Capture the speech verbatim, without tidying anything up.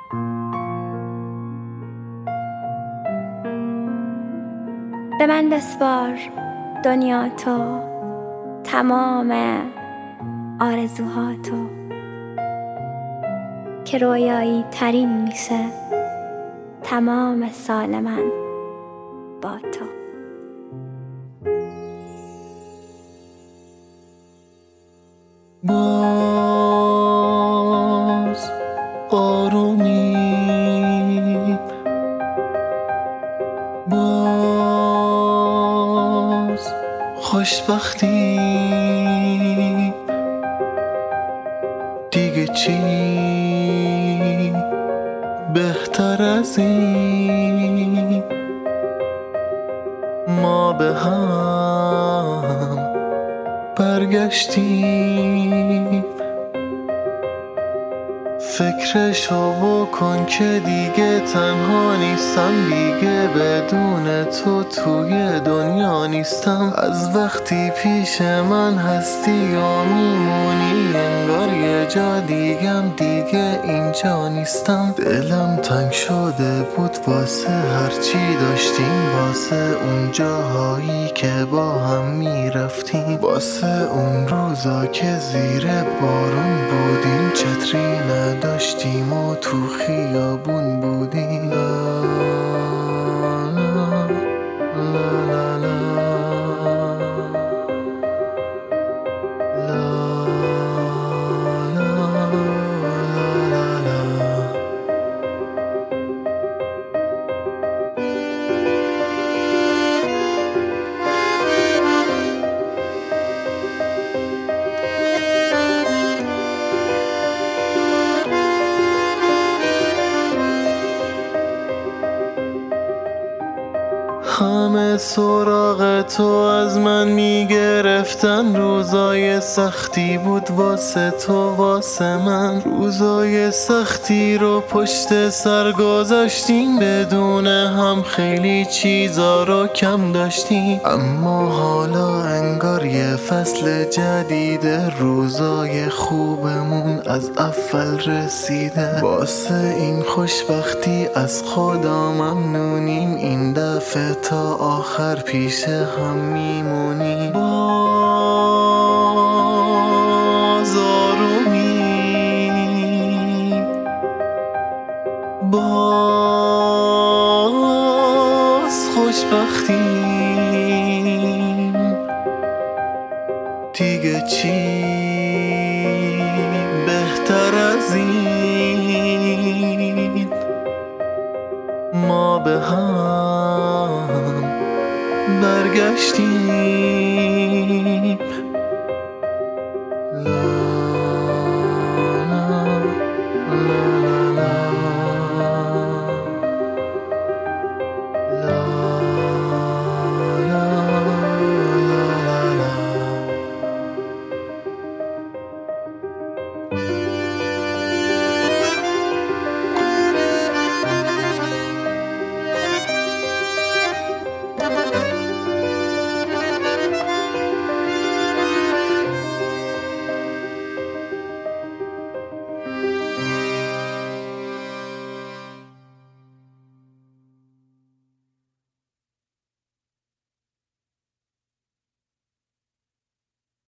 به من بسپار دنیا تو، تمام آرزوها تو، که رویایی ترین میشه تمام سال من با تو. باز آرومی، باز خوشبختی، دیگه چی بهتر از این؟ ما به هم برگشتیم. فکرشو بکن که دیگه تنها نیستم، دیگه بدون تو توی دنیا نیستم. از وقتی پیش من هستی و میمونی، انگار یه جا دیگم دیگه اینجا نیستم. دلم تنگ شده بود واسه هرچی داشتیم، واسه اون جاهایی که با هم میرفتیم، واسه اون روزا که زیر بارون بودیم، چتری نداشتیم و تو خیابون بودیم. لا لا لا لا لا لا لا لا لا. همه سراغ تو از من میگرفتن، روزای سختی بود واسه تو واسه من. روزای سختی رو پشت سر گذاشتیم، بدون هم خیلی چیزا رو کم داشتیم. اما حالا انگار یه فصل جدید، روزای خوبمون از اول رسیده. واسه این خوشبختی از خدا ممنونیم، این دفعه تا آخر پیش هم میمونیم. باز آرومی، باز خوشبختیم، دیگه چی بهتر از این؟ ما به هم برگشتیم.